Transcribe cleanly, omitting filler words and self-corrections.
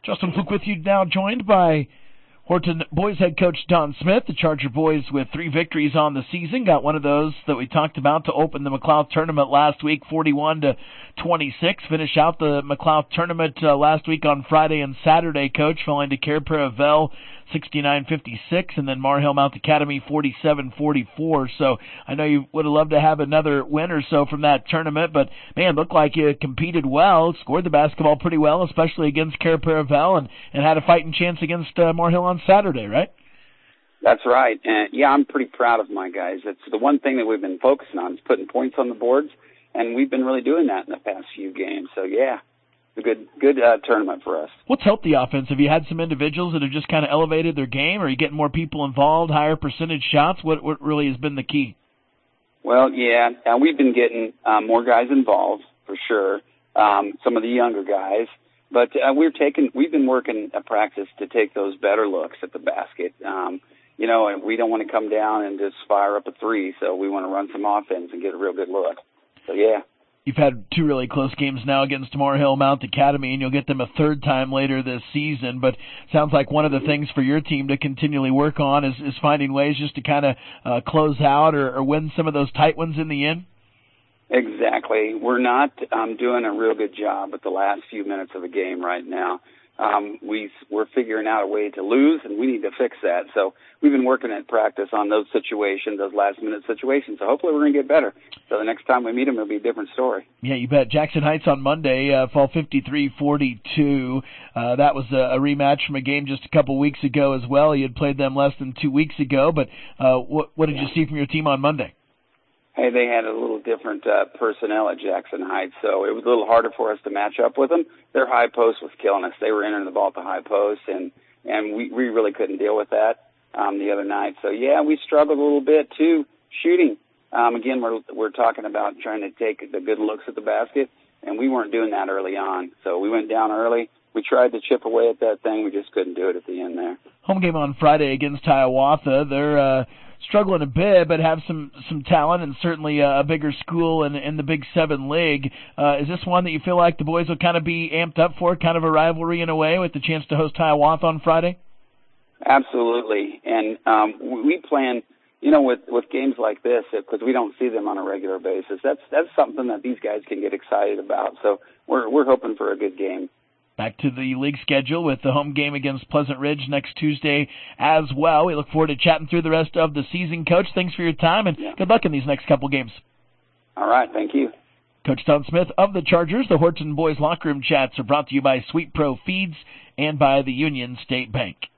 Justin Fluke with you now, joined by Horton boys head coach Don Smith. The Charger boys with 3 victories on the season. Got one of those that we talked about to open the McLeod tournament last week, 41-26. Finish out the McLeod tournament last week on Friday and Saturday, coach, falling to Cair Paravel 69-56, and then Mar Hill Mount Academy 47-44. So I know you would have loved to have another win or so from that tournament, but man, looked like you competed well, scored the basketball pretty well, especially against Cair Paravel, and had a fighting chance against Mar Hill on Saturday, right? That's right. And yeah, I'm pretty proud of my guys. It's the one thing that we've been focusing on is putting points on the boards, and we've been really doing that in the past few games. So yeah, a good tournament for us. What's helped the offense? Have you had some individuals that have just kind of elevated their game? Are you getting more people involved, higher percentage shots? What really has been the key? Well, yeah, we've been getting more guys involved for sure. Some of the younger guys, but we've been working a practice to take those better looks at the basket. And we don't want to come down and just fire up a three, so we want to run some offense and get a real good look. So yeah. You've had 2 really close games now against Mar Hill Mount Academy, and you'll get them a 3rd time later this season. But sounds like one of the things for your team to continually work on is finding ways just to kind of close out or win some of those tight ones in the end. Exactly. We're not doing a real good job with the last few minutes of a game right now. We're figuring out a way to lose, and we need to fix that. So we've been working at practice on those situations, those last-minute situations. So hopefully we're going to get better. So the next time we meet them, it'll be a different story. Yeah, you bet. Jackson Heights on Monday, fall 53-42. That was a rematch from a game just a couple weeks ago as well. You had played them less than 2 weeks ago. But what did you see from your team on Monday? Hey, they had a little different personnel at Jackson Heights, so it was a little harder for us to match up with them. Their high post was killing us. They were entering the ball at the high post, and we really couldn't deal with that the other night. So, yeah, we struggled a little bit, too, shooting. Again, we're talking about trying to take the good looks at the basket, and we weren't doing that early on. So we went down early. We tried to chip away at that thing. We just couldn't do it at the end there. Home game on Friday against Hiawatha. They're struggling a bit, but have some talent and certainly a bigger school in the Big 7 League. Is this one that you feel like the boys will kind of be amped up for, kind of a rivalry in a way, with the chance to host Hiawatha on Friday? Absolutely. And we plan, with games like this, because we don't see them on a regular basis, that's something that these guys can get excited about. So we're hoping for a good game. Back to the league schedule with the home game against Pleasant Ridge next Tuesday as well. We look forward to chatting through the rest of the season. Coach, thanks for your time, and good luck in these next couple games. All right, thank you. Coach Don Smith of the Chargers. The Horton Boys Locker Room Chats are brought to you by Sweet Pro Feeds and by the Union State Bank.